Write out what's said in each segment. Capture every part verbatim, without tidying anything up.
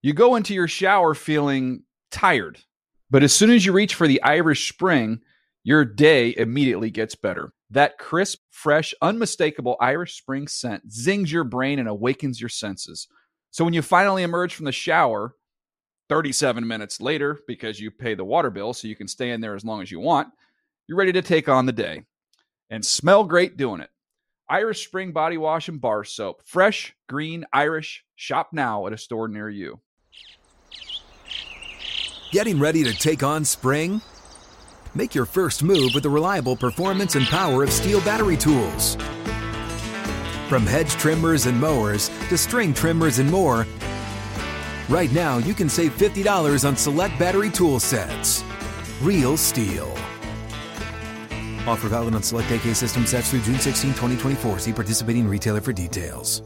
You go into your shower feeling tired, but as soon as you reach for the Irish Spring, your day immediately gets better. That crisp, fresh, unmistakable Irish Spring scent zings your brain and awakens your senses. So when you finally emerge from the shower, thirty-seven minutes later, because you pay the water bill so you can stay in there as long as you want, you're ready to take on the day and smell great doing it. Irish Spring Body Wash and Bar Soap. Fresh, green, Irish. Shop now at a store near you. Getting ready to take on spring? Make your first move with the reliable performance and power of Steel battery tools. From hedge trimmers and mowers to string trimmers and more, right now you can save fifty dollars on select battery tool sets. Real Steel. Offer valid on select A K system sets through June sixteenth, twenty twenty-four. See participating retailer for details.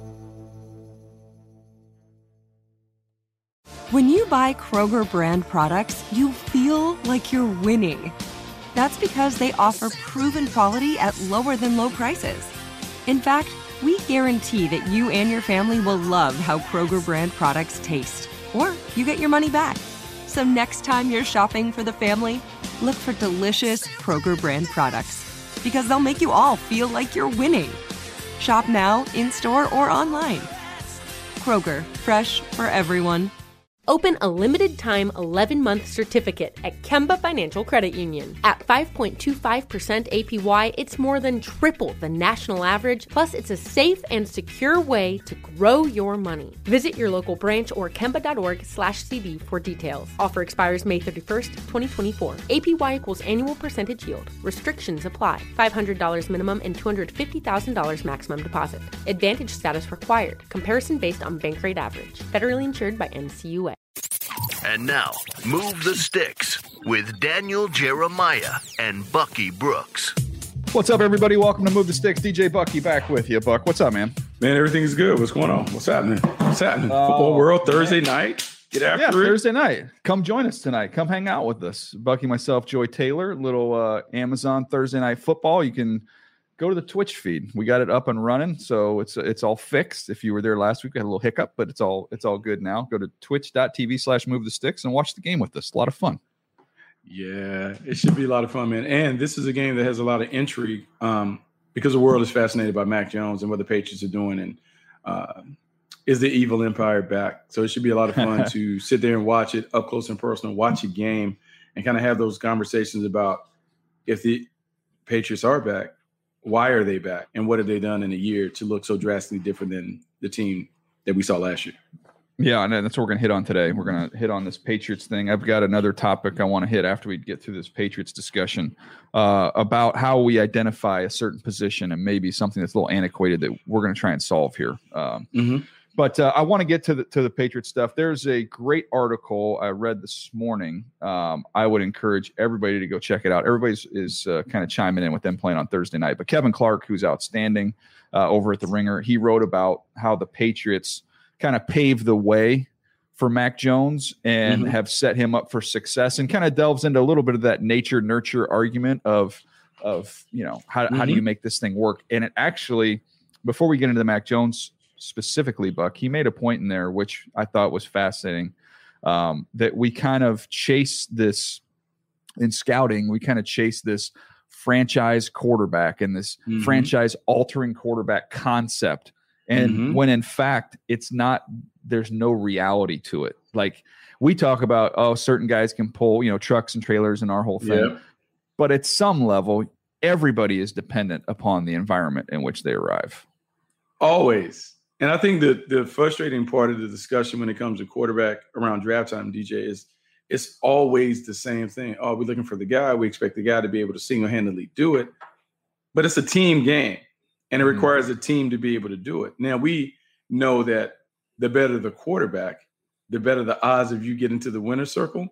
When you buy Kroger brand products, you feel like you're winning. That's because they offer proven quality at lower than low prices. In fact, we guarantee that you and your family will love how Kroger brand products taste, or you get your money back. So next time you're shopping for the family, look for delicious Kroger brand products, because they'll make you all feel like you're winning. Shop now, in-store, or online. Kroger, fresh for everyone. Open a limited-time eleven-month certificate at Kemba Financial Credit Union. At five point two five percent A P Y, it's more than triple the national average, plus it's a safe and secure way to grow your money. Visit your local branch or kemba.org slash CD for details. Offer expires May thirty-first, twenty twenty-four. A P Y equals annual percentage yield. Restrictions apply. five hundred dollars minimum and two hundred fifty thousand dollars maximum deposit. Advantage status required. Comparison based on bank rate average. Federally insured by N C U A. And now, Move the Sticks with Daniel Jeremiah and Bucky Brooks. What's up, everybody? Welcome to Move the Sticks. D J Bucky back with you. Buck, what's up, man? Man, everything's good. What's going on? What's happening? What's happening? Uh, Football World Thursday man. night. Get after yeah, it. Thursday night. Come join us tonight. Come hang out with us. Bucky, myself, Joy Taylor, little uh, Amazon Thursday Night Football. You can go to the Twitch feed. We got it up and running, so it's it's all fixed. If you were there last week, we had a little hiccup, but it's all it's all good now. Go to twitch.tv slash move the sticks and watch the game with us. A lot of fun. Yeah, it should be a lot of fun, man. And this is a game that has a lot of intrigue um, because the world is fascinated by Mac Jones and what the Patriots are doing, and uh, is the evil empire back? So it should be a lot of fun to sit there and watch it up close and personal, watch a game, and kind of have those conversations about if the Patriots are back, why are they back? And what have they done in a year to look so drastically different than the team that we saw last year? Yeah, and that's what we're going to hit on today. We're going to hit on this Patriots thing. I've got another topic I want to hit after we get through this Patriots discussion uh, about how we identify a certain position and maybe something that's a little antiquated that we're going to try and solve here. Um, mm-hmm. But uh, I want to get to the to the Patriots stuff. There's a great article I read this morning. Um, I would encourage everybody to go check it out. Everybody's is uh, kind of chiming in with them playing on Thursday night. But Kevin Clark, who's outstanding uh, over at The Ringer, he wrote about how the Patriots kind of paved the way for Mac Jones and mm-hmm. have set him up for success, and kind of delves into a little bit of that nature nurture argument of of you know how mm-hmm. how do you make this thing work? And it actually, before we get into the Mac Jones specifically, Buck, he made a point in there which I thought was fascinating, um, that we kind of chase this in scouting. We kind of chase this franchise quarterback and this mm-hmm. franchise altering quarterback concept. And mm-hmm. when in fact, it's not, there's no reality to it. Like we talk about, oh, certain guys can pull, you know, trucks and trailers and our whole thing. Yep. But at some level, everybody is dependent upon the environment in which they arrive. Always. And I think that the frustrating part of the discussion when it comes to quarterback around draft time, D J, is it's always the same thing. Oh, we're looking for the guy. We expect the guy to be able to single-handedly do it. But it's a team game, and it mm-hmm. requires a team to be able to do it. Now, we know that the better the quarterback, the better the odds of you getting to the winner's circle.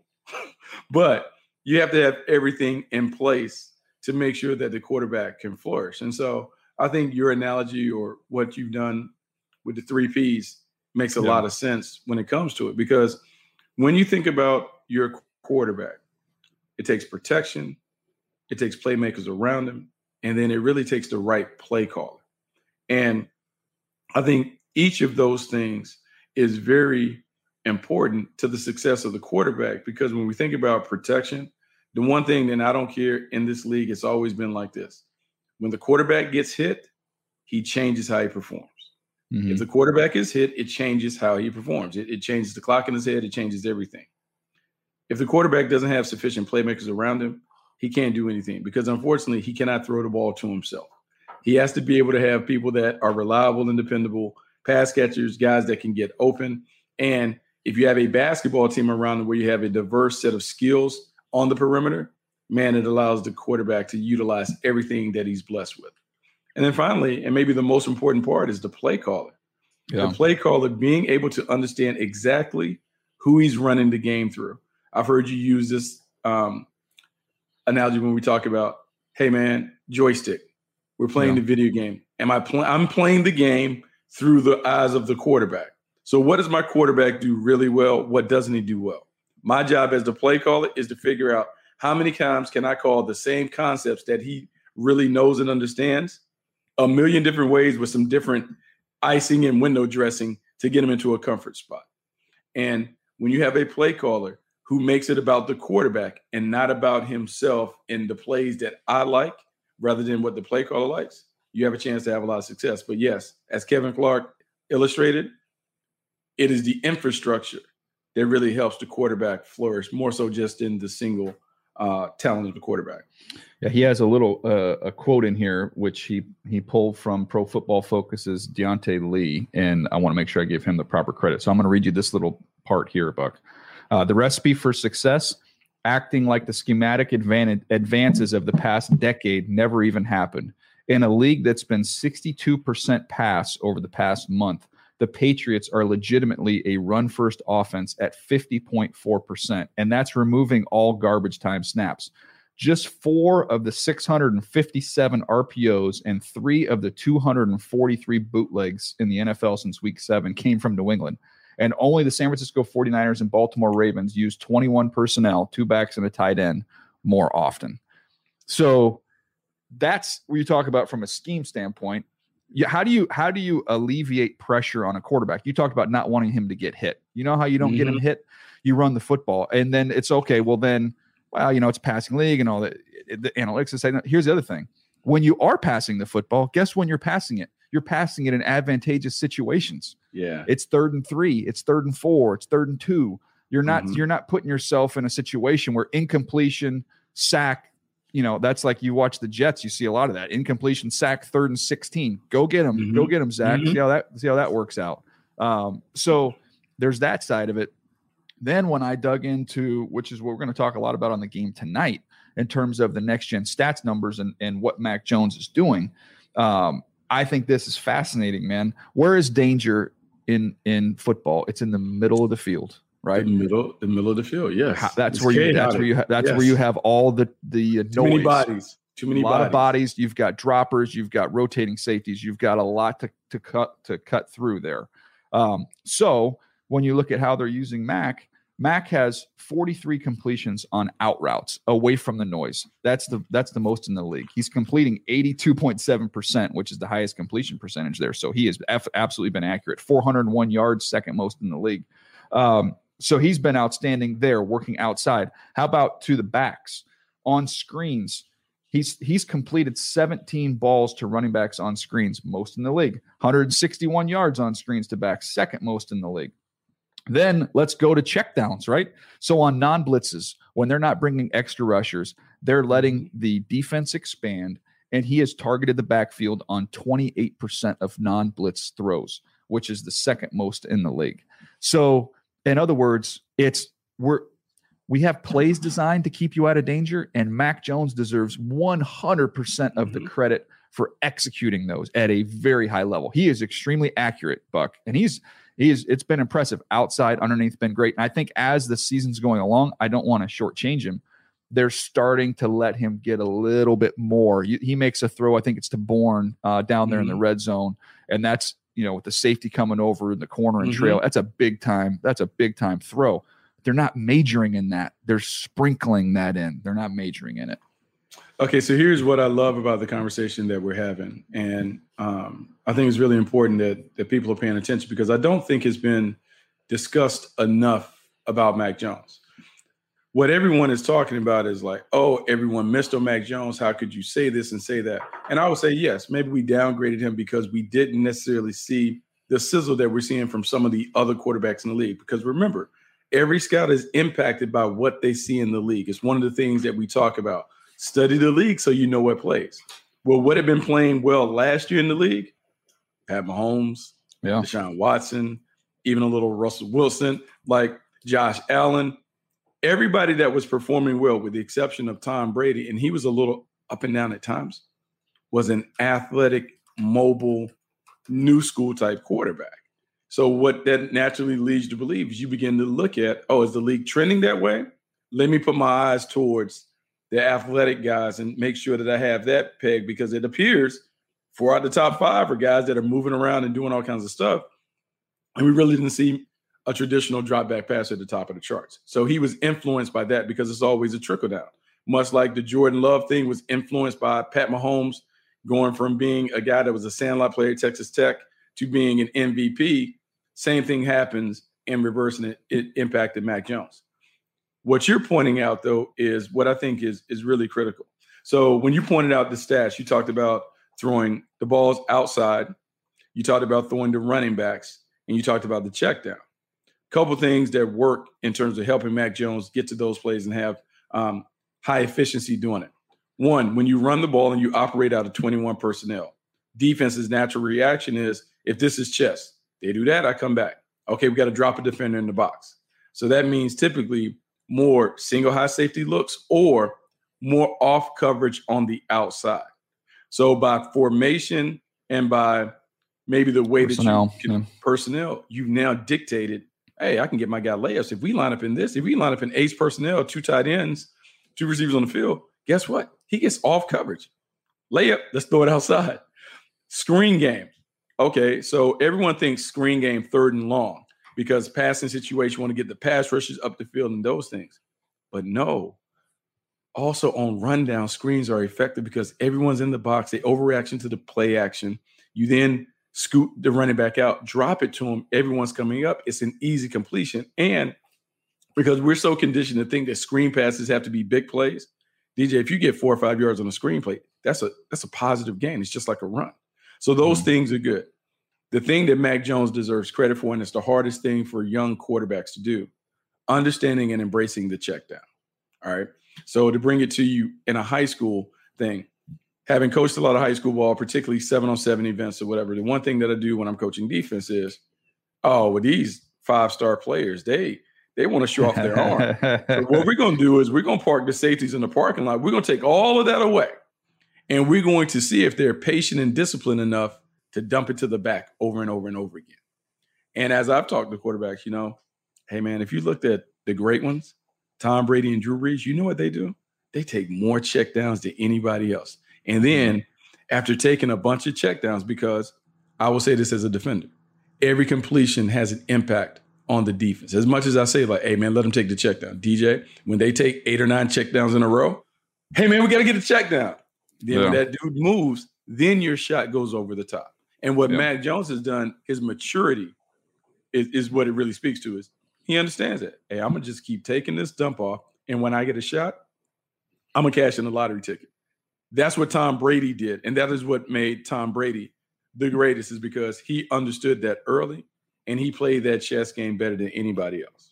But you have to have everything in place to make sure that the quarterback can flourish. And so I think your analogy or what you've done with the three Ps makes a yeah. lot of sense when it comes to it, because when you think about your quarterback, it takes protection, it takes playmakers around him, and then it really takes the right play caller. And I think each of those things is very important to the success of the quarterback, because when we think about protection, the one thing that I don't care in this league, it's always been like this. When the quarterback gets hit, he changes how he performs. Mm-hmm. If the quarterback is hit, it changes how he performs. It, it changes the clock in his head. It changes everything. If the quarterback doesn't have sufficient playmakers around him, he can't do anything, because unfortunately he cannot throw the ball to himself. He has to be able to have people that are reliable and dependable, pass catchers, guys that can get open. And if you have a basketball team around where you have a diverse set of skills on the perimeter, man, it allows the quarterback to utilize everything that he's blessed with. And then finally, and maybe the most important part, is the play caller. Yeah. The play caller being able to understand exactly who he's running the game through. I've heard you use this um, analogy when we talk about, hey, man, joystick. We're playing yeah. the video game. Am I pl- I'm playing the game through the eyes of the quarterback. So what does my quarterback do really well? What doesn't he do well? My job as the play caller is to figure out how many times can I call the same concepts that he really knows and understands a million different ways with some different icing and window dressing to get him into a comfort spot. And when you have a play caller who makes it about the quarterback and not about himself in the plays that I like rather than what the play caller likes, you have a chance to have a lot of success. But yes, as Kevin Clark illustrated, it is the infrastructure that really helps the quarterback flourish, more so just in the single uh, talent of the quarterback. Yeah, he has a little uh, a quote in here, which he he pulled from Pro Football Focus's Deontay Lee, and I want to make sure I give him the proper credit. So I'm going to read you this little part here, Buck. Uh, the recipe for success: acting like the schematic advantage, advances of the past decade never even happened. In a league that's been sixty-two percent pass over the past month, the Patriots are legitimately a run-first offense at fifty point four percent, and that's removing all garbage time snaps. Just four of the six hundred fifty-seven R P Os and three of the two hundred forty-three bootlegs in the N F L since week seven came from New England. And only the San Francisco forty-niners and Baltimore Ravens used twenty-one personnel, two backs and a tight end, more often. So that's what you talk about from a scheme standpoint. Yeah, how do you how do you alleviate pressure on a quarterback? You talked about not wanting him to get hit. You know how you don't mm-hmm. get him hit? You run the football, and then it's okay. Well, then, well, you know, it's passing league and all that. The analytics is saying, here's the other thing. When you are passing the football, guess when you're passing it? You're passing it in advantageous situations. Yeah. It's third and three. It's third and four. It's third and two. You're not mm-hmm. you're not putting yourself in a situation where incompletion, sack, you know, that's like you watch the Jets, you see a lot of that. Incompletion, sack, third and sixteen. Go get him. Mm-hmm. Go get him, Zach. Mm-hmm. See how that see how that works out. Um, so there's that side of it. Then when I dug into, which is what we're going to talk a lot about on the game tonight, in terms of the next gen stats numbers and, and what Mac Jones is doing, um, I think this is fascinating, man. Where is danger in in football? It's in the middle of the field, right? The middle, the middle of the field. Yes, that's it's where you. That's where you. Ha- that's yes. where you have all the the too noise. many bodies. Too many. A lot bodies. of bodies. You've got droppers. You've got rotating safeties. You've got a lot to to cut to cut through there. Um, so when you look at how they're using Mac, Mac has forty-three completions on out routes away from the noise. That's the that's the most in the league. He's completing eighty-two point seven percent, which is the highest completion percentage there. So he has f- absolutely been accurate. four hundred one yards, second most in the league. Um, so he's been outstanding there, working outside. How about to the backs on screens? He's he's completed seventeen balls to running backs on screens, most in the league. one hundred sixty-one yards on screens to backs, second most in the league. Then let's go to checkdowns, right? So on non-blitzes, when they're not bringing extra rushers, they're letting the defense expand, and he has targeted the backfield on twenty-eight percent of non-blitz throws, which is the second most in the league. So in other words, it's we're we have plays designed to keep you out of danger, and Mac Jones deserves one hundred percent of the credit for executing those at a very high level. He is extremely accurate, Buck, and he's He's, it's been impressive. Outside, underneath, been great. And I think as the season's going along, I don't want to shortchange him. They're starting to let him get a little bit more. He, he makes a throw, I think it's to Bourne uh, down there mm-hmm. in the red zone. And that's, you know, with the safety coming over in the corner and mm-hmm. trail, that's a big time. That's a big time throw. They're not majoring in that. They're sprinkling that in. They're not majoring in it. Okay, so here's what I love about the conversation that we're having. And um, I think it's really important that that people are paying attention, because I don't think it's been discussed enough about Mac Jones. What everyone is talking about is like, oh, everyone missed on Mac Jones. How could you say this and say that? And I would say, yes, maybe we downgraded him because we didn't necessarily see the sizzle that we're seeing from some of the other quarterbacks in the league. Because remember, every scout is impacted by what they see in the league. It's one of the things that we talk about. Study the league so you know what plays. Well, what had been playing well last year in the league? Pat Mahomes, yeah. Deshaun Watson, even a little Russell Wilson, like Josh Allen. Everybody that was performing well, with the exception of Tom Brady, and he was a little up and down at times, was an athletic, mobile, new school type quarterback. So what that naturally leads you to believe is you begin to look at, oh, is the league trending that way? Let me put my eyes towards the athletic guys and make sure that I have that peg, because it appears four out of the top five are guys that are moving around and doing all kinds of stuff. And we really didn't see a traditional drop back passer at the top of the charts. So he was influenced by that, because it's always a trickle down. Much like the Jordan Love thing was influenced by Pat Mahomes going from being a guy that was a sandlot player at Texas Tech to being an M V P. Same thing happens in reverse, and it, it impacted Mac Jones. What you're pointing out, though, is what I think is, is really critical. So when you pointed out the stats, you talked about throwing the balls outside, you talked about throwing the running backs, and you talked about the check down. Couple things that work in terms of helping Mac Jones get to those plays and have um, high efficiency doing it. One, when you run the ball and you operate out of twenty-one personnel, defense's natural reaction is, if this is chess, they do that, I come back. Okay, we got to drop a defender in the box. So that means typically more single high safety looks or more off coverage on the outside. So by formation and by maybe the way personnel, that you can, yeah. personnel, you've now dictated, hey, I can get my guy layups. If we line up in this, if we line up in ace personnel, two tight ends, two receivers on the field, guess what? He gets off coverage. Layup, let's throw it outside. Screen game. Okay, so everyone thinks screen game third and long because passing situation, you want to get the pass rushes up the field and those things. But no. Also on rundown, screens are effective because everyone's in the box. They overreaction to the play action. You then scoot the running back out, drop it to him. Everyone's coming up. It's an easy completion. And because we're so conditioned to think that screen passes have to be big plays, D J, if you get four or five yards on a screen play, that's a that's a positive gain. It's just like a run. So those mm-hmm. things are good. The thing that Mac Jones deserves credit for, and it's the hardest thing for young quarterbacks to do, understanding and embracing the check down. All right. So to bring it to you in a high school thing, having coached a lot of high school ball, particularly seven on seven events or whatever, the one thing that I do when I'm coaching defense is, oh, with these five-star players, they they want to show off their arm. So what we're going to do is we're going to park the safeties in the parking lot. We're going to take all of that away, and we're going to see if they're patient and disciplined enough to dump it to the back over and over and over again. And as I've talked to quarterbacks, you know, hey, man, if you looked at the great ones, Tom Brady and Drew Brees, you know what they do? They take more checkdowns than anybody else. And then after taking a bunch of checkdowns, because I will say this as a defender, every completion has an impact on the defense. As much as I say, like, hey, man, let them take the checkdown. D J, when they take eight or nine checkdowns in a row, hey, man, we got to get a checkdown. Then yeah. when that dude moves, then your shot goes over the top. And what yeah. Mac Jones has done, his maturity is, is what it really speaks to, is he understands that. Hey, I'm going to just keep taking this dump off. And when I get a shot, I'm going to cash in the lottery ticket. That's what Tom Brady did. And that is what made Tom Brady the greatest, is because he understood that early and he played that chess game better than anybody else.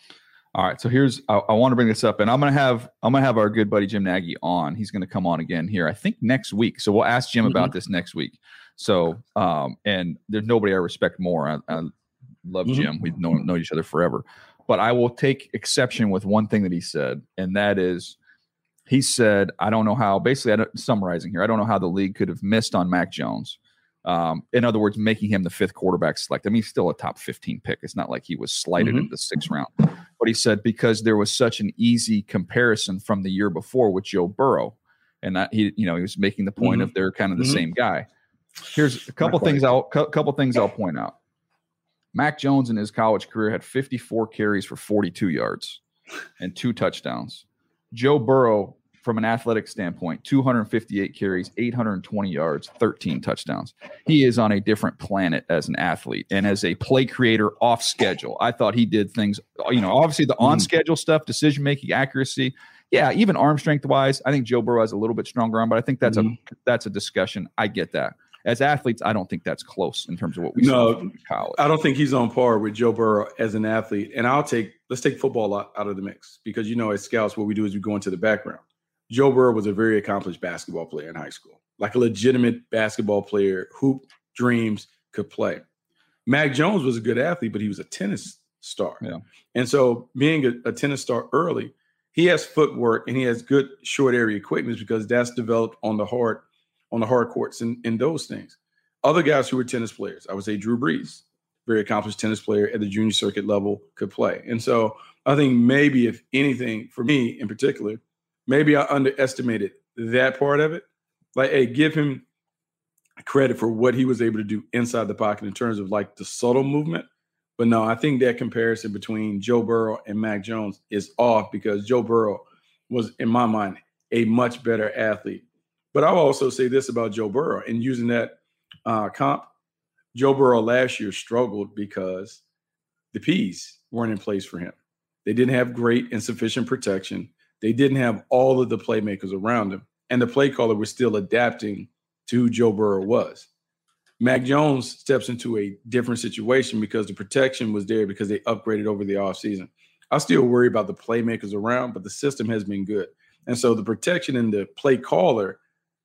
All right. So here's, I, I want to bring this up, and I'm going to have, I'm going to have our good buddy Jim Nagy on. He's going to come on again here, I think next week. So we'll ask Jim mm-hmm. about this next week. So, um, and there's nobody I respect more. I, I love mm-hmm. Jim. We've known, known each other forever, but I will take exception with one thing that he said. And that is, he said, I don't know how, basically, I don't, summarizing here, I don't know how the league could have missed on Mac Jones. Um, in other words, making him the fifth quarterback select. I mean, he's still a top fifteen pick. It's not like he was slighted mm-hmm. in the sixth round. But he said, because there was such an easy comparison from the year before with Joe Burrow. And that he, you know, he was making the point mm-hmm. of they're kind of the mm-hmm. same guy. Here's a couple things I'll cu- couple things I'll point out. Mac Jones in his college career had fifty-four carries for forty-two yards and two touchdowns. Joe Burrow, from an athletic standpoint, two hundred fifty-eight carries, eight hundred twenty yards, thirteen touchdowns. He is on a different planet as an athlete and as a play creator off schedule. I thought he did things, you know, obviously the on schedule stuff, decision making, accuracy. Yeah, even arm strength wise, I think Joe Burrow has a little bit stronger arm, but I think that's mm-hmm. a that's a discussion. I get that. As athletes, I don't think that's close in terms of what we no, saw in college. I don't think he's on par with Joe Burrow as an athlete. And I'll take let's take football out, out of the mix because, you know, as scouts, what we do is we go into the background. Joe Burrow was a very accomplished basketball player in high school, like a legitimate basketball player, hoop dreams, could play. Mac Jones was a good athlete, but he was a tennis star. Yeah. And so being a, a tennis star early, he has footwork and he has good short area equipment because that's developed on the hard on the hard courts and, and those things. Other guys who were tennis players, I would say Drew Brees, very accomplished tennis player at the junior circuit level, could play. And so I think maybe if anything, for me in particular, maybe I underestimated that part of it. Like, hey, give him credit for what he was able to do inside the pocket in terms of like the subtle movement. But no, I think that comparison between Joe Burrow and Mac Jones is off because Joe Burrow was, in my mind, a much better athlete. But I'll also say this about Joe Burrow, and using that uh, comp, Joe Burrow last year struggled because the P's weren't in place for him. They didn't have great and sufficient protection. They didn't have all of the playmakers around him. And the play caller was still adapting to who Joe Burrow was. Mac Jones steps into a different situation because the protection was there because they upgraded over the offseason. I still worry about the playmakers around, but the system has been good. And so the protection and the play caller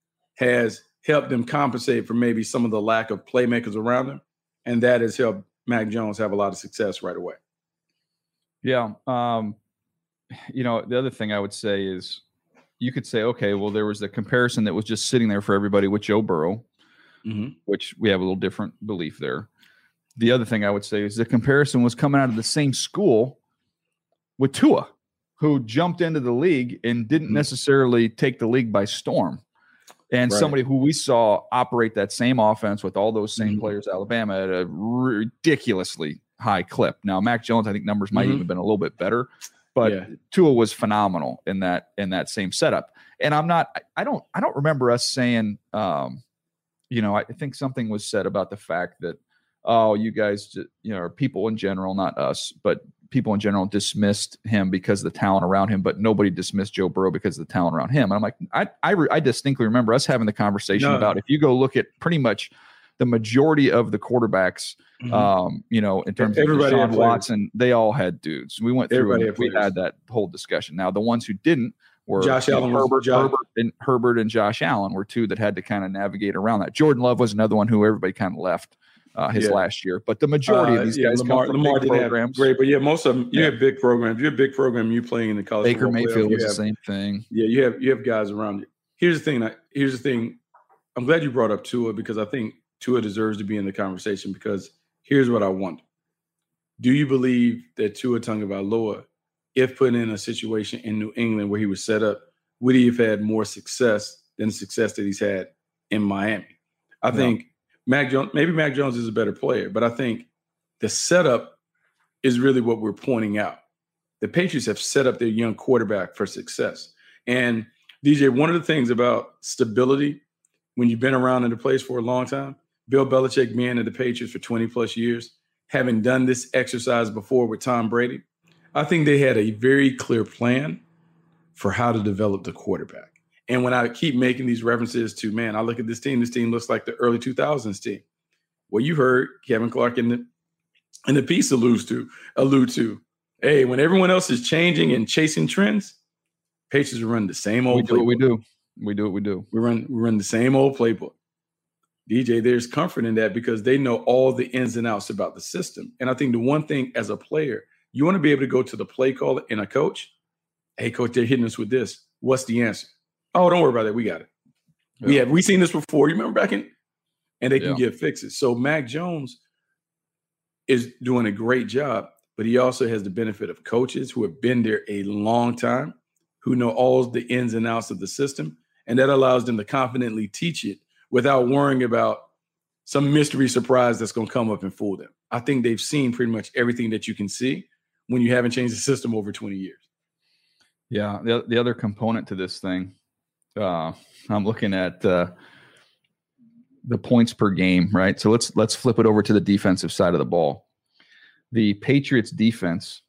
has helped them compensate for maybe some of the lack of playmakers around them. And that has helped Mac Jones have a lot of success right away. Yeah. Um, you know, the other thing I would say is you could say, okay, well, there was the comparison that was just sitting there for everybody with Joe Burrow, mm-hmm. which we have a little different belief there. The other thing I would say is the comparison was coming out of the same school with Tua, who jumped into the league and didn't mm-hmm. necessarily take the league by storm. And right. somebody who we saw operate that same offense with all those same mm-hmm. players, Alabama, at a ridiculously high clip. Now, Mac Jones, I think numbers might mm-hmm. even been a little bit better, but yeah. Tua was phenomenal in that in that same setup. And I'm not, I don't, I don't remember us saying, um, you know, I think something was said about the fact that, oh, you guys, you know, or people in general, not us, but people in general dismissed him because of the talent around him, but nobody dismissed Joe Burrow because of the talent around him. And I'm like, I I, re- I distinctly remember us having the conversation no. about if you go look at pretty much the majority of the quarterbacks, mm-hmm. um, you know, in terms Everybody of Deshaun Watson, they all had dudes. We went through and we had that whole discussion. Now, the ones who didn't were Josh Allen, know, Herbert, Josh. Herbert, and Herbert and Josh Allen were two that had to kind of navigate around that. Jordan Love was another one who everybody kind of left. Uh, his yeah. last year, but the majority uh, of these yeah, guys Lamar, come from Lamar big programs. Great, but yeah, most of them you yeah. have big programs. You're a big program. You're playing in the college. Baker Mayfield was have, the same thing. Yeah, you have you have guys around you. Here's the thing. Here's the thing. I'm glad you brought up Tua because I think Tua deserves to be in the conversation because here's what I wonder: do you believe that Tua Tagovailoa, if put in a situation in New England where he was set up, would he have had more success than the success that he's had in Miami? I no. think. Mac Jones, maybe Mac Jones is a better player, but I think the setup is really what we're pointing out. The Patriots have set up their young quarterback for success. And D J, one of the things about stability, when you've been around in the place for a long time, Bill Belichick being in the Patriots for twenty plus years, having done this exercise before with Tom Brady, I think they had a very clear plan for how to develop the quarterback. And when I keep making these references to, man, I look at this team, this team looks like the early two thousands team. Well, you heard Kevin Clark in the in the piece alludes to, allude to, hey, when everyone else is changing and chasing trends, Patriots run the same old we do playbook. What we do. We do what we do. We run, we run the same old playbook. D J, there's comfort in that because they know all the ins and outs about the system. And I think the one thing as a player, you want to be able to go to the play caller and a coach, hey, coach, they're hitting us with this. What's the answer? Oh, don't worry about that. We got it. Yeah. We have we seen this before. You remember back in, and they can yeah. get fixes. So Mac Jones is doing a great job, but he also has the benefit of coaches who have been there a long time, who know all the ins and outs of the system, and that allows them to confidently teach it without worrying about some mystery surprise that's going to come up and fool them. I think they've seen pretty much everything that you can see when you haven't changed the system over twenty years. Yeah. The, the other component to this thing, uh, I'm looking at uh, the points per game, right? So let's let's flip it over to the defensive side of the ball. The Patriots defense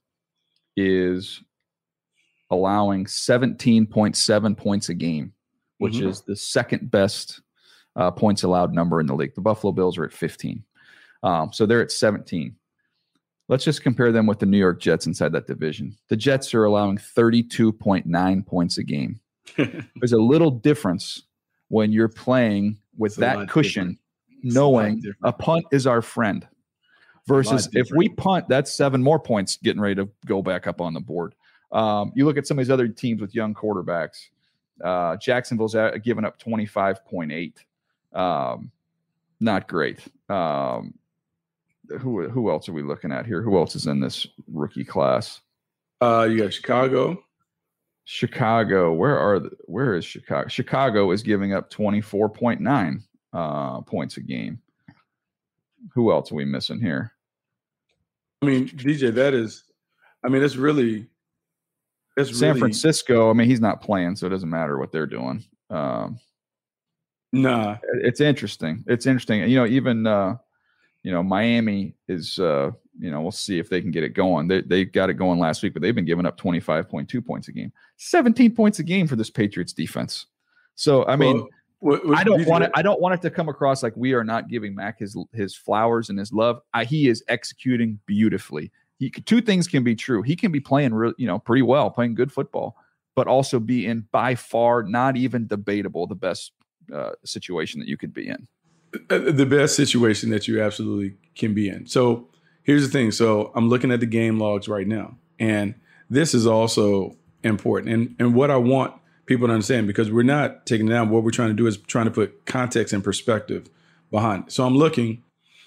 is allowing seventeen point seven points a game, which mm-hmm. is the second best uh, points allowed number in the league. The Buffalo Bills are at fifteen. Um, so they're at seventeen. Let's just compare them with the New York Jets inside that division. The Jets are allowing thirty-two point nine points a game. There's a little difference when you're playing with that cushion, different. knowing a, a punt is our friend, versus if we punt, that's seven more points getting ready to go back up on the board. Um, you look at some of these other teams with young quarterbacks. Uh, Jacksonville's at, giving up twenty-five point eight. Um, not great. Um, who who else are we looking at here? Who else is in this rookie class? Uh, you got Chicago. Chicago. Where are the, where is Chicago? Chicago is giving up twenty-four point nine uh, points a game. Who else are we missing here? I mean, D J, that is, I mean, it's really, it's San really, Francisco. I mean, he's not playing, so it doesn't matter what they're doing. Um, nah, it's interesting. It's interesting. You know, even, uh, you know, Miami is, uh, you know, we'll see if they can get it going. They they got it going last week, but they've been giving up twenty-five point two points a game, seventeen points a game for this Patriots defense. So, I mean, well, what, what, I don't want it. I don't want it to come across like we are not giving Mac his his flowers and his love. I, he is executing beautifully. He two things can be true. He can be playing, real, you know, pretty well, playing good football, but also be in by far not even debatable the best uh, situation that you could be in. The best situation that you absolutely can be in. So here's the thing. So I'm looking at the game logs right now, and this is also important. And and what I want people to understand, because we're not taking it down, what we're trying to do is trying to put context and perspective behind it. So I'm looking,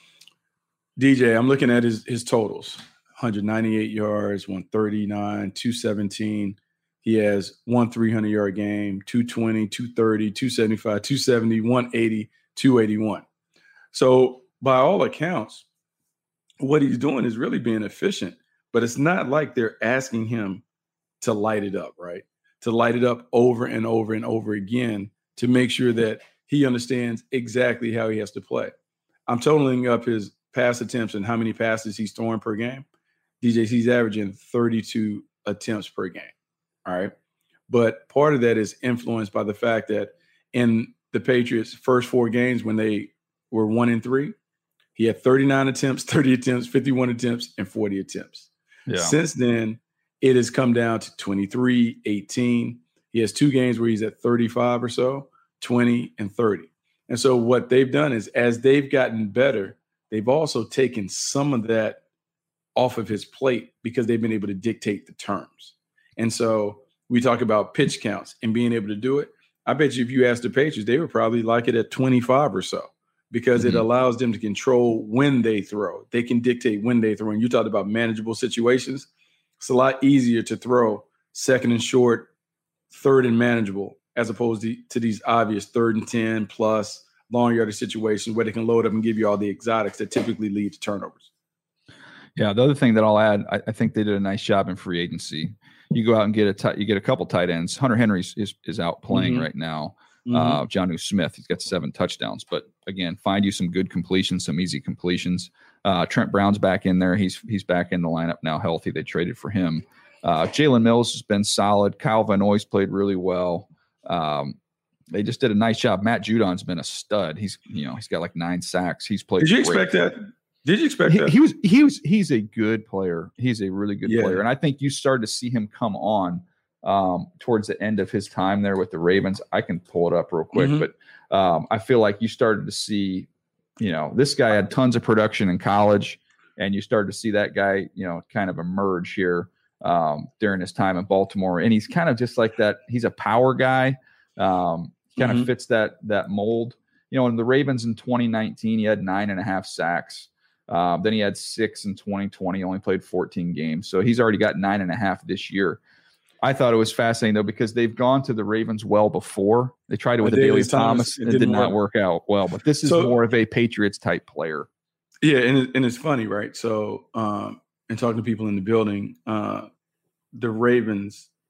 D J, I'm looking at his his totals. one ninety-eight yards, one thirty-nine, two seventeen. He has one three hundred yard game, two twenty, two thirty, two seventy-five, two seventy, one eighty, two eighty-one. So by all accounts, what he's doing is really being efficient, but it's not like they're asking him to light it up, right? To light it up over and over and over again to make sure that he understands exactly how he has to play. I'm totaling up his pass attempts and how many passes he's throwing per game. D J, he's averaging thirty-two attempts per game. All right. But part of that is influenced by the fact that in the Patriots' first four games when they were one and three, he had thirty-nine attempts, thirty attempts, fifty-one attempts, and forty attempts. Yeah. Since then, it has come down to twenty-three, eighteen. He has two games where he's at thirty-five or so, twenty and thirty. And so what they've done is as they've gotten better, they've also taken some of that off of his plate because they've been able to dictate the terms. And so we talk about pitch counts and being able to do it. I bet you if you asked the Patriots, they would probably like it at twenty-five or so because mm-hmm. it allows them to control when they throw. They can dictate when they throw. And you talked about manageable situations. It's a lot easier to throw second and short, third and manageable, as opposed to, to these obvious third and ten plus long yardage situations where they can load up and give you all the exotics that typically lead to turnovers. Yeah, the other thing that I'll add, I, I think they did a nice job in free agency. You go out and get a tight, you get a couple tight ends. Hunter Henry is is out playing mm-hmm. right now. Mm-hmm. Uh, Jonnu Smith, he's got seven touchdowns. But again, find you some good completions, some easy completions. Uh, Trent Brown's back in there. He's he's back in the lineup now, healthy. They traded for him. Uh, Jalen Mills has been solid. Kyle Van Noy's played really well. Um, they just did a nice job. Matt Judon's been a stud. He's you know he's got like nine sacks. He's played. Did you great. expect that? Did you expect he, that? He was he was he's a good player. He's a really good yeah. player, and I think you started to see him come on um, towards the end of his time there with the Ravens. I can pull it up real quick, mm-hmm. but um, I feel like you started to see, you know, this guy had tons of production in college, and you started to see that guy, you know, kind of emerge here um, during his time in Baltimore, and he's kind of just like that. He's a power guy. Um, he kind mm-hmm. of fits that that mold. You know, in the Ravens in twenty nineteen, he had nine and a half sacks. Um, then he had six in twenty twenty, only played fourteen games. So he's already got nine and a half this year. I thought it was fascinating, though, because they've gone to the Ravens well before. They tried it with Adalius Thomas. It, it did not work. work out well. But this is so, more of a Patriots-type player. Yeah, and, it, and it's funny, right? So, um, and talking to people in the building, uh, the Ravens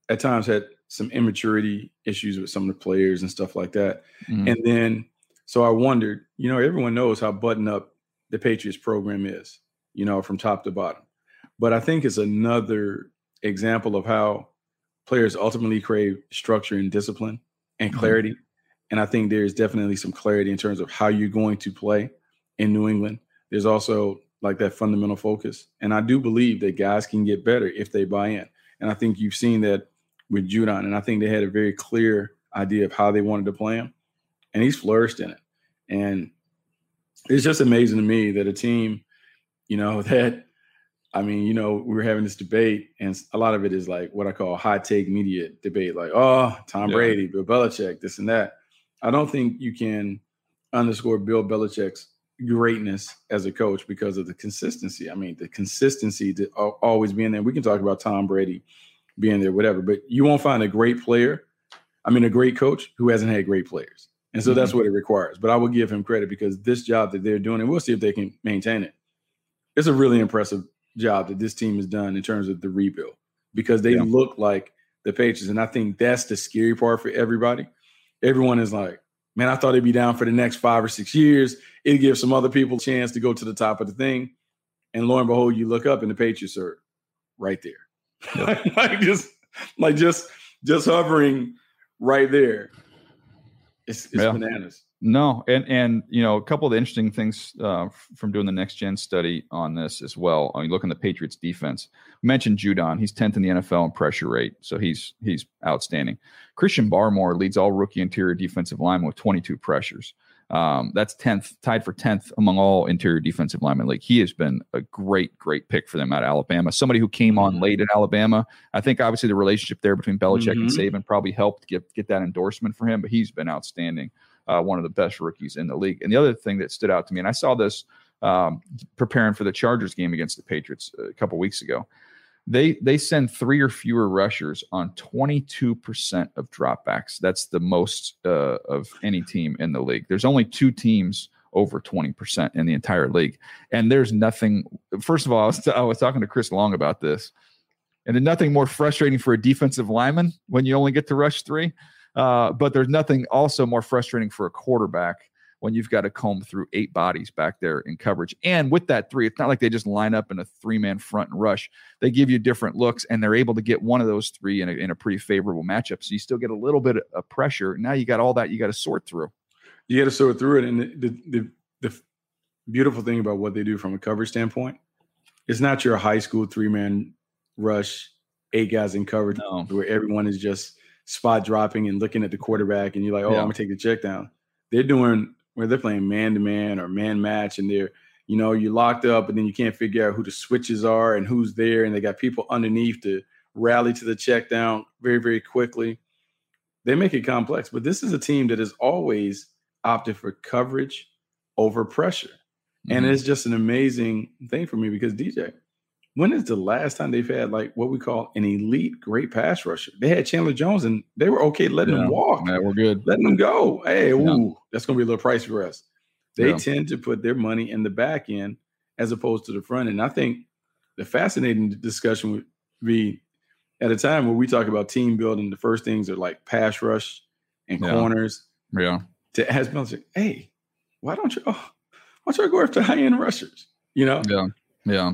at times had some immaturity issues with some of the players and stuff like that. Mm-hmm. And then, so I wondered, you know, everyone knows how buttoned up the Patriots program is, you know, from top to bottom. But I think it's another example of how players ultimately crave structure and discipline and clarity. Mm-hmm. And I think there's definitely some clarity in terms of how you're going to play in New England. There's also like that fundamental focus. And I do believe that guys can get better if they buy in. And I think you've seen that with Judon. And I think they had a very clear idea of how they wanted to play him. And he's flourished in it. And it's just amazing to me that a team, you know, that, I mean, you know, we were having this debate, and a lot of it is like what I call hot take media debate, like, oh, Tom yeah. Brady, Bill Belichick, this and that. I don't think you can underscore Bill Belichick's greatness as a coach because of the consistency. I mean, the consistency to always being there. We can talk about Tom Brady being there, whatever, but you won't find a great player, I mean, a great coach who hasn't had great players. And so mm-hmm. that's what it requires. But I will give him credit because this job that they're doing, and we'll see if they can maintain it, it's a really impressive job that this team has done in terms of the rebuild because they yeah. look like the Patriots. And I think that's the scary part for everybody. Everyone is like, man, I thought they'd be down for the next five or six years. It gives some other people a chance to go to the top of the thing. And lo and behold, you look up and the Patriots are right there. Yep. like just, like just, just hovering right there. It's, it's yeah. bananas. No, and and you know, a couple of the interesting things uh, from doing the next gen study on this as well. I mean, look in the Patriots defense. We mentioned Judon; he's tenth in the N F L in pressure rate, so he's he's outstanding. Christian Barmore leads all rookie interior defensive linemen with twenty-two pressures. Um, that's tenth, tied for tenth among all interior defensive linemen. Like he has been a great, great pick for them out of Alabama. Somebody who came on late at Alabama. I think obviously the relationship there between Belichick mm-hmm. and Saban probably helped get get that endorsement for him. But he's been outstanding. Uh, one of the best rookies in the league. And the other thing that stood out to me, and I saw this um, preparing for the Chargers game against the Patriots a couple weeks ago, they they send three or fewer rushers on twenty-two percent of dropbacks. That's the most uh, of any team in the league. There's only two teams over twenty percent in the entire league. And there's nothing, first of all, I was, t- I was talking to Chris Long about this, and there's nothing more frustrating for a defensive lineman when you only get to rush three. Uh, but there's nothing also more frustrating for a quarterback when you've got to comb through eight bodies back there in coverage. And with that three, it's not like they just line up in a three-man front and rush. They give you different looks, and they're able to get one of those three in a, in a pretty favorable matchup. So you still get a little bit of pressure. Now you got all that you got to sort through. You got to sort through it. And the, the, the, the beautiful thing about what they do from a coverage standpoint, it's not your high school three-man rush, eight guys in coverage no. where everyone is just – spot dropping and looking at the quarterback and you're like, oh, yeah. I'm gonna take the check down. They're doing where they're playing man to man or man match, and they're, you know, you're locked up and then you can't figure out who the switches are and who's there, and they got people underneath to rally to the check down very, very quickly. They make it complex, but this is a team that has always opted for coverage over pressure. Mm-hmm. And it's just an amazing thing for me because D J, when is the last time they've had like what we call an elite great pass rusher? They had Chandler Jones and they were okay letting yeah, him walk. Yeah, we're good. Letting him go. Hey, ooh, yeah. that's going to be a little pricey for us. They yeah. tend to put their money in the back end as opposed to the front end. I think the fascinating discussion would be at a time where we talk about team building, the first things are like pass rush and yeah. corners. Yeah. To ask Belichick, hey, why don't you, oh, why don't you go after high-end rushers? You know? Yeah. Yeah.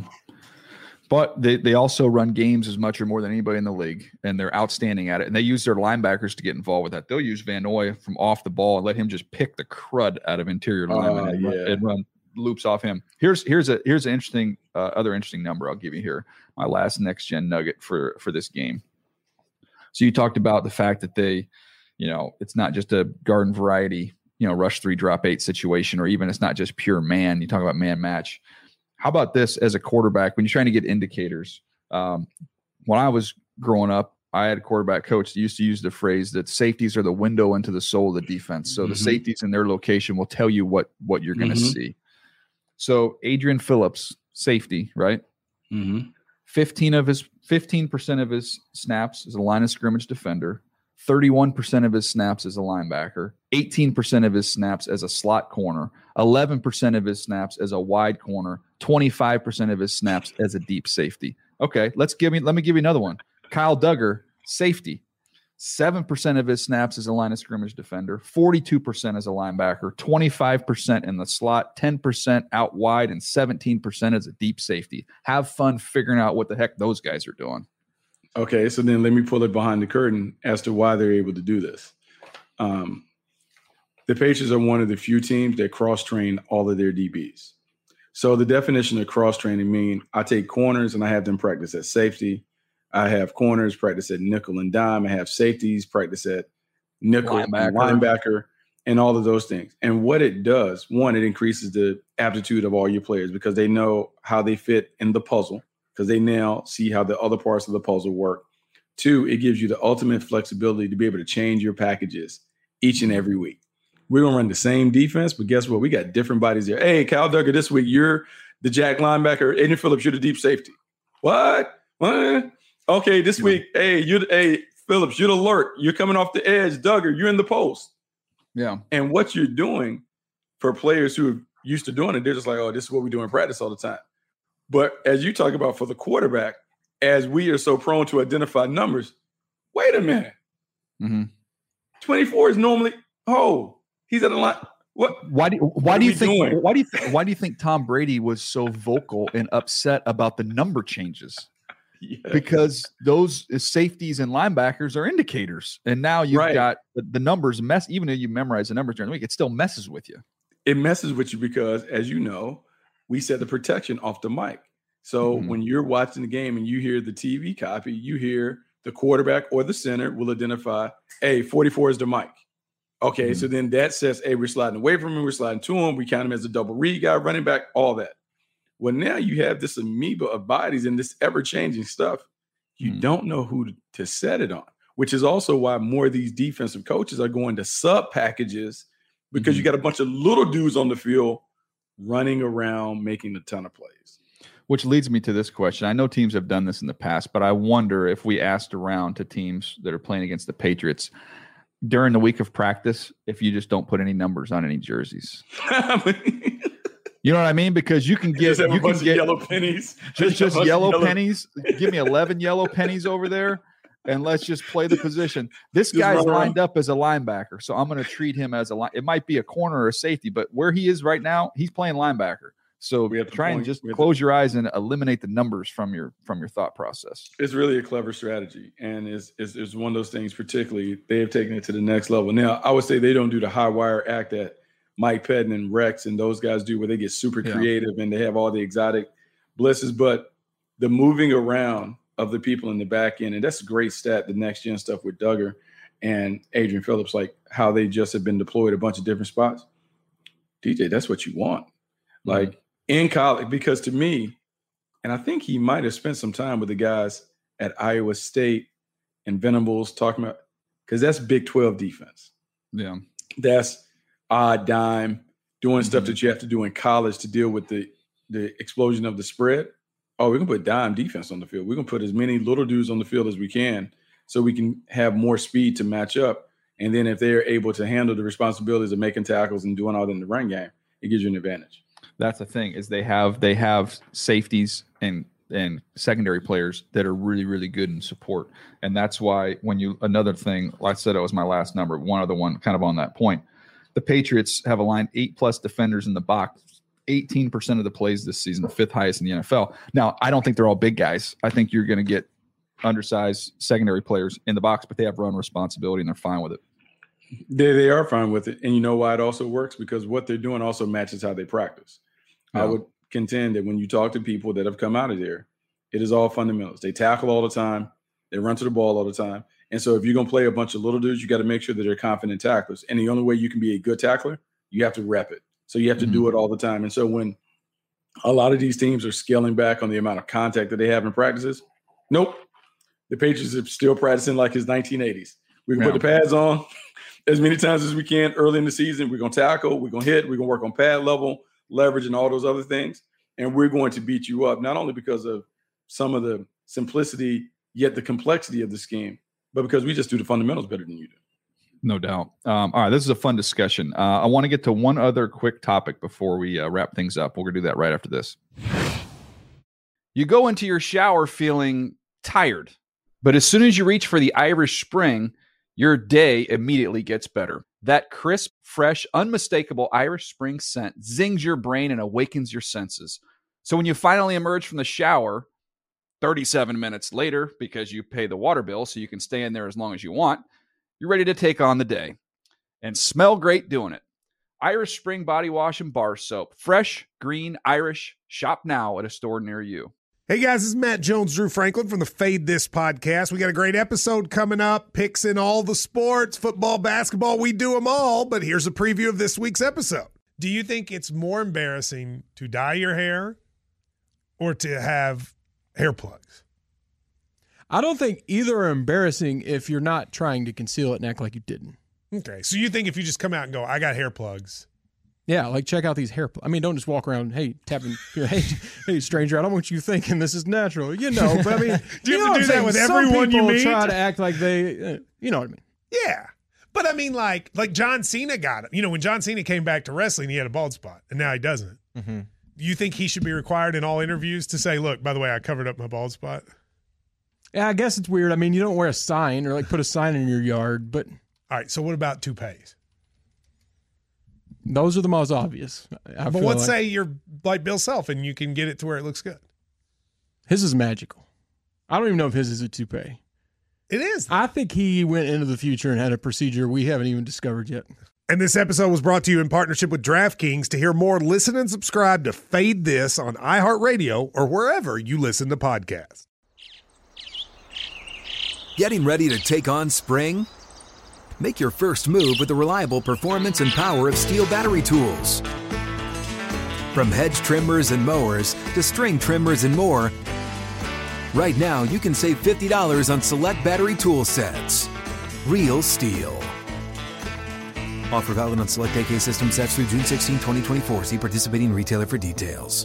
But they, they also run games as much or more than anybody in the league, and they're outstanding at it. And they use their linebackers to get involved with that. They'll use Van Noy from off the ball and let him just pick the crud out of interior linemen uh, and, yeah. run, and run loops off him. Here's here's a here's an interesting uh, other interesting number I'll give you here. My last next gen nugget for for this game. So you talked about the fact that they, you know, it's not just a garden variety, you know, rush three drop eight situation, or even it's not just pure man. You talk about man match. How about this as a quarterback when you're trying to get indicators? Um, when I was growing up, I had a quarterback coach that used to use the phrase that safeties are the window into the soul of the defense. So mm-hmm. the safeties in their location will tell you what, what you're going to mm-hmm. see. So Adrian Phillips, safety, right? Mm-hmm. fifteen of his fifteen percent of his snaps is a line of scrimmage defender. thirty-one percent of his snaps as a linebacker, eighteen percent of his snaps as a slot corner, eleven percent of his snaps as a wide corner, twenty-five percent of his snaps as a deep safety. Okay, let's give me let me give you another one. Kyle Duggar, Safety, seven percent of his snaps as a line of scrimmage defender, forty-two percent as a linebacker, twenty-five percent in the slot, ten percent out wide, and seventeen percent as a deep safety. Have fun figuring out what the heck those guys are doing. Okay, so then let me pull it behind the curtain as to why they're able to do this. Um, the Patriots are one of the few teams that cross-train all of their D Bs. So the definition of cross-training means I take corners and I have them practice at safety. I have corners practice at nickel and dime. I have safeties practice at nickel linebacker. and linebacker and all of those things. And what it does, one, it increases the aptitude of all your players because they know how they fit in the puzzle, because they now see how the other parts of the puzzle work. Two, it gives you the ultimate flexibility to be able to change your packages each and every week. We're going to run the same defense, but guess what? We got different bodies there. Hey, Kyle Duggar, this week you're the jack linebacker. Adrian Phillips, you're the deep safety. What? What? Okay, this yeah. week, hey, you're hey, Phillips, you're the alert. You're coming off the edge. Duggar, you're in the post. Yeah. And what you're doing for players who are used to doing it, they're just like, oh, this is what we do in practice all the time. But as you talk about for the quarterback, as we are so prone to identify numbers, wait a minute. Mm-hmm. twenty-four is normally, oh, he's at the line. What? Why do why what do you think doing? why do you th- why do you think Tom Brady was so vocal and upset about the number changes? Yes. Because those safeties and linebackers are indicators, and now you've right. got the, the numbers mess. Even though you memorize the numbers during the week, it still messes with you. It messes with you because, as you know, we set the protection off the mic. So mm-hmm. when you're watching the game and you hear the T V copy, you hear the quarterback or the center will identify, hey, forty-four is the mic. Okay, mm-hmm. so then that says, hey, we're sliding away from him, we're sliding to him, we count him as a double read guy, running back, all that. Well, now you have this amoeba of bodies and this ever-changing stuff. You mm-hmm. don't know who to, to set it on, which is also why more of these defensive coaches are going to sub packages because mm-hmm. you got a bunch of little dudes on the field running around, making a ton of plays. Which leads me to this question. I know teams have done this in the past, but I wonder if we asked around to teams that are playing against the Patriots during the week of practice, if you just don't put any numbers on any jerseys. You know what I mean? Because you can get, you can get yellow pennies. Just, just yellow, yellow pennies. Give me eleven yellow pennies over there, and let's just play the position. This just guy's lined up as a linebacker, so I'm going to treat him as a line. It might be a corner or a safety, but where he is right now, he's playing linebacker. So we have to try and just close your eyes and eliminate the numbers from your from your thought process. It's really a clever strategy, and it's, it's, it's one of those things. Particularly, they have taken it to the next level. Now, I would say they don't do the high wire act that Mike Pettin and Rex and those guys do, where they get super yeah. creative and they have all the exotic blisses. But the moving around of the people in the back end, and that's a great stat. The next gen stuff with Duggar and Adrian Phillips, like how they just have been deployed a bunch of different spots. D J, that's what you want, mm-hmm. like. In college, because to me, and I think he might have spent some time with the guys at Iowa State and Venables talking about, because that's Big twelve defense. Yeah. That's odd dime, doing mm-hmm. stuff that you have to do in college to deal with the, the explosion of the spread. Oh, we're going to put dime defense on the field. We're going to put as many little dudes on the field as we can so we can have more speed to match up. And then if they're able to handle the responsibilities of making tackles and doing all that in the run game, it gives you an advantage. That's the thing is they have they have safeties and and secondary players that are really, really good in support. And that's why when you another thing, like I said, it was my last number, one other one kind of on that point. The Patriots have aligned eight plus defenders in the box, eighteen percent of the plays this season, the fifth highest in the N F L. Now, I don't think they're all big guys. I think you're going to get undersized secondary players in the box, but they have run responsibility and they're fine with it. They they are fine with it. And you know why it also works? Because what they're doing also matches how they practice. Yeah. I would contend that when you talk to people that have come out of there, it is all fundamentals. They tackle all the time. They run to the ball all the time. And so if you're going to play a bunch of little dudes, you got to make sure that they're confident tacklers. And the only way you can be a good tackler, you have to rep it. So you have to mm-hmm. do it all the time. And so when a lot of these teams are scaling back on the amount of contact that they have in practices, nope. The Patriots are still practicing like it's nineteen eighties. We can yeah. put the pads on as many times as we can early in the season. We're going to tackle, we're going to hit, we're going to work on pad level, leverage, and all those other things. And we're going to beat you up, not only because of some of the simplicity, yet the complexity of the scheme, but because we just do the fundamentals better than you do. No doubt. Um, all right, this is a fun discussion. Uh, I want to get to one other quick topic before we uh, wrap things up. We're going to do that right after this. You go into your shower feeling tired, But as soon as you reach for the Irish Spring, your day immediately gets better. That crisp, fresh, unmistakable Irish Spring scent zings your brain and awakens your senses. So when you finally emerge from the shower thirty-seven minutes later, because you pay the water bill so you can stay in there as long as you want, you're ready to take on the day and smell great doing it. Irish Spring Body Wash and Bar Soap. Fresh, green, Irish. Shop now at a store near you. Hey guys, this is Matt Jones, Drew Franklin from the Fade This podcast. We got a great episode coming up. Picks in all the sports, football, basketball, we do them all. But here's a preview of this week's episode. Do you think it's more embarrassing to dye your hair or to have hair plugs? I don't think either are embarrassing if you're not trying to conceal it and act like you didn't. Okay, so you think if you just come out and go, I got hair plugs. Yeah, like check out these hair plugs. I mean, don't just walk around, hey, tapping, hey, hey, stranger, I don't want you thinking this is natural. You know, but I mean, do you, you have know to do that with Some everyone you people meet? try to act like they, uh, you know what I mean? Yeah. But I mean, like, like John Cena got it. You know, when John Cena came back to wrestling, he had a bald spot, and now he doesn't. Mm-hmm. You think he should be required in all interviews to say, look, by the way, I covered up my bald spot? Yeah, I guess it's weird. I mean, you don't wear a sign or like put a sign in your yard, but. All right, so what about toupees? Those are the most obvious. I but feel let's like. say you're like Bill Self and you can get it to where it looks good. His is magical. I don't even know if his is a toupee. It is. I think he went into the future and had a procedure we haven't even discovered yet. And this episode was brought to you in partnership with DraftKings. To hear more, listen and subscribe to Fade This on iHeartRadio or wherever you listen to podcasts. Getting ready to take on spring? Make your first move with the reliable performance and power of Steel battery tools. From hedge trimmers and mowers to string trimmers and more, right now you can save fifty dollars on select battery tool sets. Real Steel. Offer valid on select A K system sets through June sixteenth, twenty twenty-four. See participating retailer for details.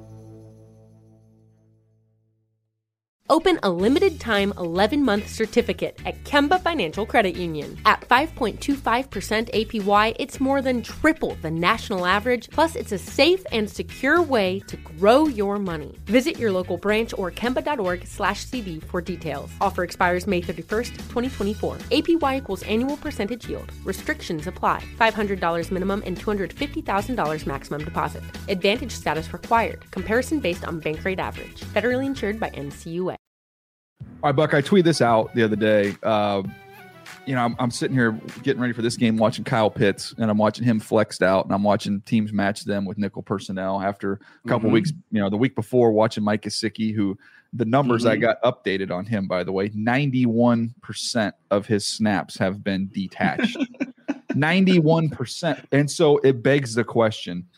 Open a limited-time eleven-month certificate at Kemba Financial Credit Union. At five point two five percent A P Y, it's more than triple the national average, plus it's a safe and secure way to grow your money. Visit your local branch or kemba.org slash CD for details. Offer expires May thirty-first, twenty twenty-four. A P Y equals annual percentage yield. Restrictions apply. five hundred dollars minimum and two hundred fifty thousand dollars maximum deposit. Advantage status required. Comparison based on bank rate average. Federally insured by N C U A. All right, Buck, I tweeted this out the other day. Uh, you know, I'm, I'm sitting here getting ready for this game, watching Kyle Pitts, and I'm watching him flexed out, and I'm watching teams match them with nickel personnel after a couple Mm-hmm. weeks, you know, the week before watching Mike Gesicki, who the numbers Mm-hmm. I got updated on him, by the way, ninety-one percent of his snaps have been detached. ninety-one percent. And so it begs the question,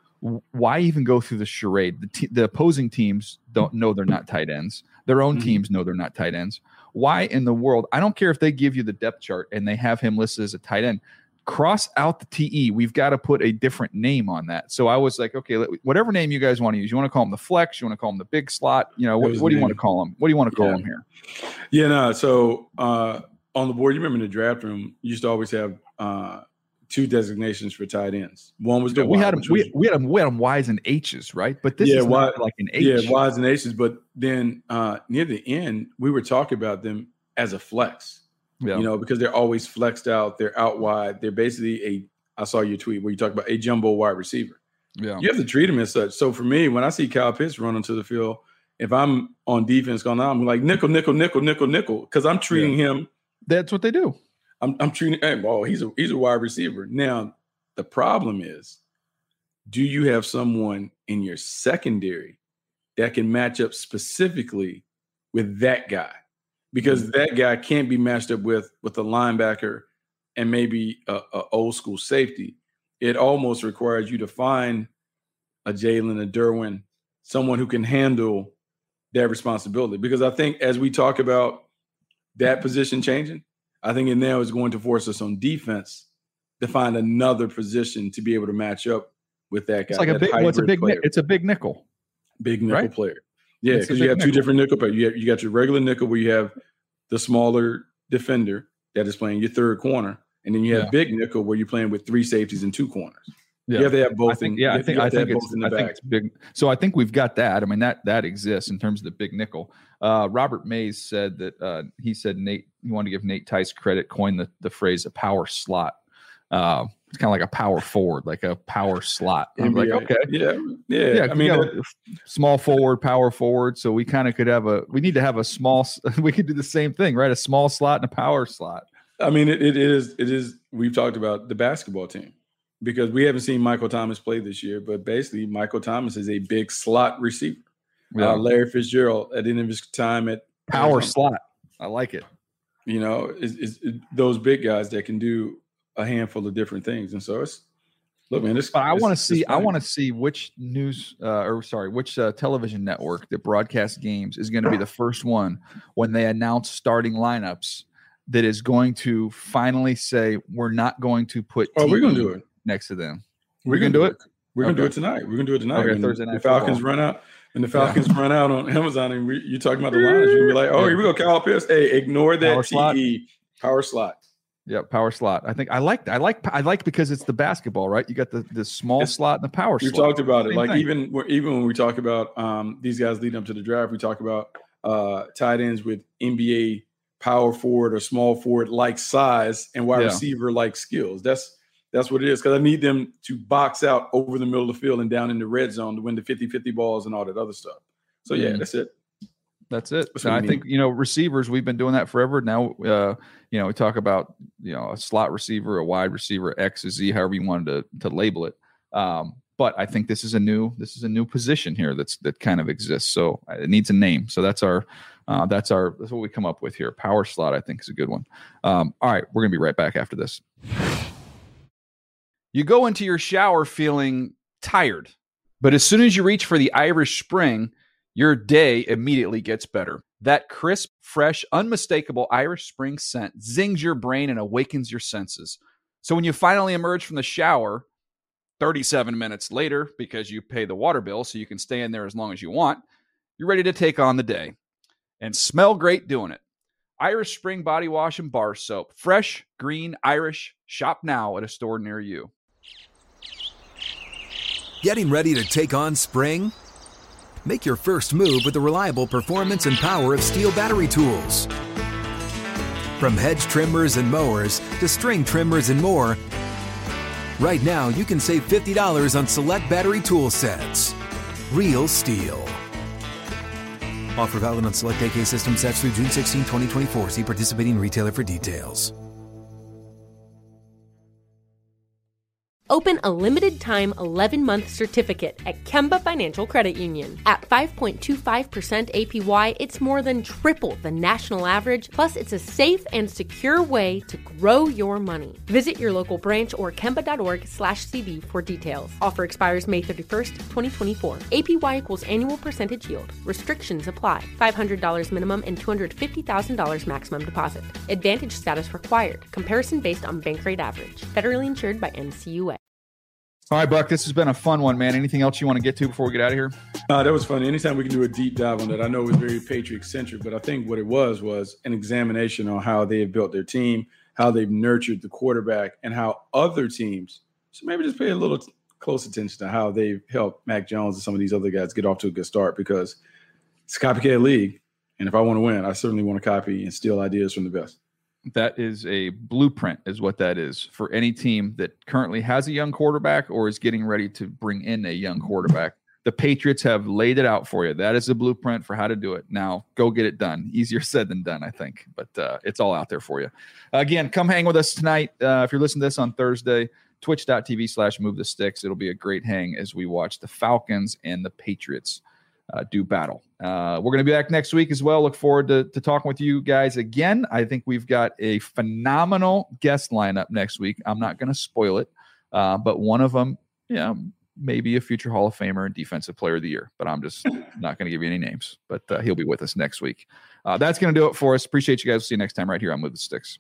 why even go through the charade? The, te- the opposing teams don't know they're not tight ends. Their own Mm-hmm. teams know they're not tight ends. Why in the world? I don't care if they give you the depth chart and they have him listed as a tight end. Cross out the T E. We've got to put a different name on that. So I was like, okay, let, whatever name you guys want to use. You want to call him the flex? You want to call him the big slot? You know, what, what do you want to call him? What do you want to call Yeah. him here? Yeah, no. So uh, on the board, you remember in the draft room, you used to always have uh, two designations for tight ends. One was the we Y, had them. which We, was- we had them. We had them Y's and H's, right? But this Yeah, is not Y- like an H. yeah, Y's and H's. But then uh, near the end, we were talking about them as a flex. Yeah. You know, because they're always flexed out. They're out wide. They're basically a. I saw your tweet where you talk about a jumbo wide receiver. yeah. You have to treat him as such. So for me, when I see Kyle Pitts run onto the field, if I'm on defense going on, I'm like nickel, nickel, nickel, nickel, nickel, because I'm treating him. That's what they do. I'm, I'm treating. Hey, well, he's a he's a wide receiver. Now the problem is, do you have someone in your secondary that can match up specifically with that guy? Because that guy can't be matched up with with a linebacker and maybe a, a old school safety. It almost requires you to find a Jalen, a Derwin, someone who can handle that responsibility. Because I think as we talk about that position changing, I think it now is going to force us on defense to find another position to be able to match up with that guy. It's like a that big. Well, it's a hybrid big. player. ni- It's a big nickel. Big nickel right? player. Yeah, It's a because you big have two nickel. different nickel players. You, have, you got your regular nickel where you have the smaller defender that is playing your third corner, and then you have Yeah. big nickel where you're playing with three safeties and two corners. Yeah. You have to have both. I think, in, yeah, you I have- think, you I have to think have it's, both in the I think back. it's big. So I think we've got that. I mean, that, that exists in terms of the big nickel. Uh, Robert Mays said that uh, he said Nate, he wanted to give Nate Tice credit, coined the, the phrase a power slot. Uh, it's kind of like a power forward, like a power slot. I'm like, okay. Yeah. Yeah. Yeah. I mean, that, small forward, power forward. So we kind of could have a, we need to have a small, we could do the same thing, right? A small slot and a power slot. I mean, it, it is, it is, we've talked about the basketball team because we haven't seen Michael Thomas play this year, but basically Michael Thomas is a big slot receiver. Yeah. Uh, Larry Fitzgerald at the end of his time at power Arizona. Slot. I like it. You know, is, is, is those big guys that can do a handful of different things. And so it's, look, man, this, but I want to see, I want to see which news, uh, or sorry, which uh, television network that broadcasts games is going to be the first one when they announce starting lineups that is going to finally say, we're not going to put oh, we're going to do it next to them. We're, we're going to do it. it. We're going to okay. do it tonight. We're going to do it tonight. Okay, Thursday night the Falcons football. run out. When the Falcons yeah. run out on Amazon and we, you're talking about the lines, you're be like, oh, yeah. here we go, Kyle Pitts. Hey, ignore that power slot. T E power slot. Yeah, power slot. I think I like I like I like because it's the basketball, right? You got the, the small it's, slot and the power we slot. We talked about Same it. Like thing. even even when we talk about um, these guys leading up to the draft, we talk about uh, tight ends with N B A power forward or small forward like size and wide yeah. receiver like skills. That's that's what it is. Because I need them to box out over the middle of the field and down in the red zone to win the fifty-fifty balls and all that other stuff. So yeah, mm. that's it. That's it. So I think, you know, receivers, we've been doing that forever. Now, uh, you know, we talk about, you know, a slot receiver, a wide receiver, X, Z, however you wanted to, to label it. Um, but I think this is a new, this is a new position here that's, that kind of exists. So it needs a name. So that's our, uh, that's our, that's what we come up with here. Power slot, I think, is a good one. Um, all right. We're going to be right back after this. You go into your shower feeling tired, but as soon as you reach for the Irish Spring, your day immediately gets better. That crisp, fresh, unmistakable Irish Spring scent zings your brain and awakens your senses. So when you finally emerge from the shower, thirty-seven minutes later, because you pay the water bill so you can stay in there as long as you want, you're ready to take on the day and smell great doing it. Irish Spring Body Wash and Bar Soap. Fresh, green, Irish. Shop now at a store near you. Getting ready to take on spring? Make your first move with the reliable performance and power of Steel battery tools. From hedge trimmers and mowers to string trimmers and more, right now you can save fifty dollars on select battery tool sets. Real Steel. Offer valid on select A K system sets through June sixteenth, twenty twenty-four. See participating retailer for details. Open a limited-time eleven-month certificate at Kemba Financial Credit Union. At five point two five percent A P Y, it's more than triple the national average, plus it's a safe and secure way to grow your money. Visit your local branch or kemba.org slash CD for details. Offer expires May thirty-first, twenty twenty-four. A P Y equals annual percentage yield. Restrictions apply. five hundred dollars minimum and two hundred fifty thousand dollars maximum deposit. Advantage status required. Comparison based on bank rate average. Federally insured by N C U A. All right, Buck, this has been a fun one, man. Anything else you want to get to before we get out of here? Uh, that was fun. Anytime we can do a deep dive on that. I know it was very Patriot-centric, but I think what it was was an examination on how they have built their team, how they've nurtured the quarterback, and how other teams should maybe just pay a little t- close attention to how they've helped Mac Jones and some of these other guys get off to a good start, because it's a copycat league. And if I want to win, I certainly want to copy and steal ideas from the best. That is a blueprint, is what that is for any team that currently has a young quarterback or is getting ready to bring in a young quarterback. The Patriots have laid it out for you. That is a blueprint for how to do it. Now, go get it done. Easier said than done, I think, but uh, it's all out there for you. Again, come hang with us tonight. Uh, if you're listening to this on Thursday, twitch.tv slash move the sticks. It'll be a great hang as we watch the Falcons and the Patriots uh, do battle. Uh, we're going to be back next week as well. Look forward to, to talking with you guys again. I think we've got a phenomenal guest lineup next week. I'm not going to spoil it, uh, but one of them, yeah, maybe a future Hall of Famer and Defensive Player of the Year, but I'm just not going to give you any names. But uh, he'll be with us next week. Uh, that's going to do it for us. Appreciate you guys. We'll see you next time right here on Move the Sticks.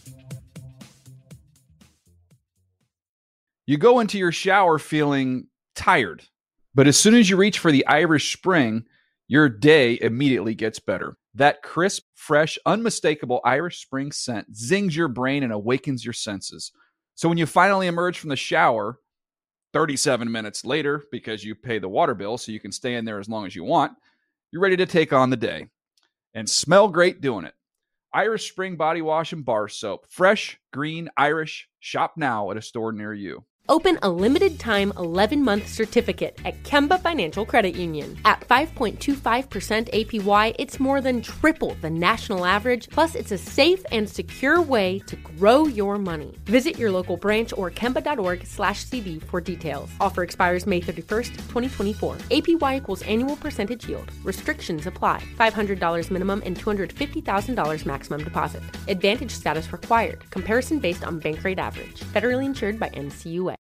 You go into your shower feeling tired. But as soon as you reach for the Irish Spring, your day immediately gets better. That crisp, fresh, unmistakable Irish Spring scent zings your brain and awakens your senses. So when you finally emerge from the shower, thirty-seven minutes later, because you pay the water bill so you can stay in there as long as you want, you're ready to take on the day. And smell great doing it. Irish Spring Body Wash and Bar Soap. Fresh, green, Irish. Shop now at a store near you. Open a limited-time eleven-month certificate at Kemba Financial Credit Union. At five point two five percent A P Y, it's more than triple the national average, plus it's a safe and secure way to grow your money. Visit your local branch or kemba.org slash CD for details. Offer expires May thirty-first, twenty twenty-four. A P Y equals annual percentage yield. Restrictions apply. five hundred dollars minimum and two hundred fifty thousand dollars maximum deposit. Advantage status required. Comparison based on bank rate average. Federally insured by N C U A.